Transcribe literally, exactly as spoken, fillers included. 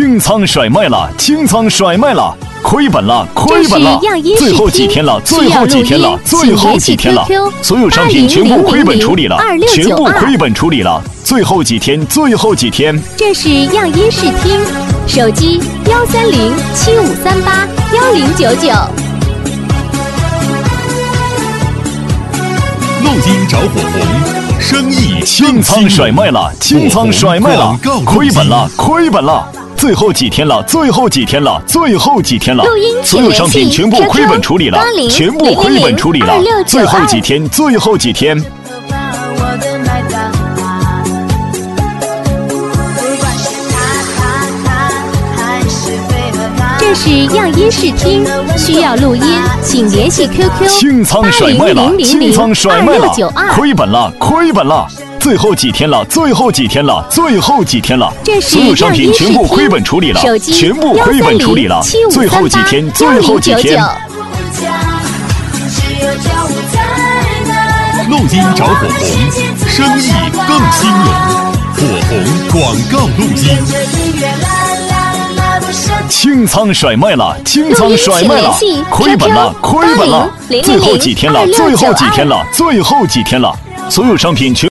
清仓甩卖了，清仓甩卖了，亏本了，亏本了！最后几天了，最后几天了，最后几天了，所有商品全部亏本处理了，全部亏本处理了，最后几天，最后几天。 这是样音视听，手机幺三零七五三八幺零九九。 录音找火红，生意清仓甩卖了，清仓甩卖了，亏本了，亏本了。最后几天了，最后几天了，最后几天了，所有商品全部亏本处理了，全部亏本处理了，最后几天，最后几天。 这是样音视听，需要录音，请联系 Q Q 清仓甩卖了，清仓甩卖了，亏本了，亏本了。最后几天了，最后几天了，最后几天了，所有商品全部亏本处理了，全部亏本处理了，最后几天，最后几天。 录音找火红，生意更兴隆。火红广告录音。 清仓甩卖了，清仓甩卖了，亏本了，亏本了。最后几天了，最后几天了，最后几天了，所有商品全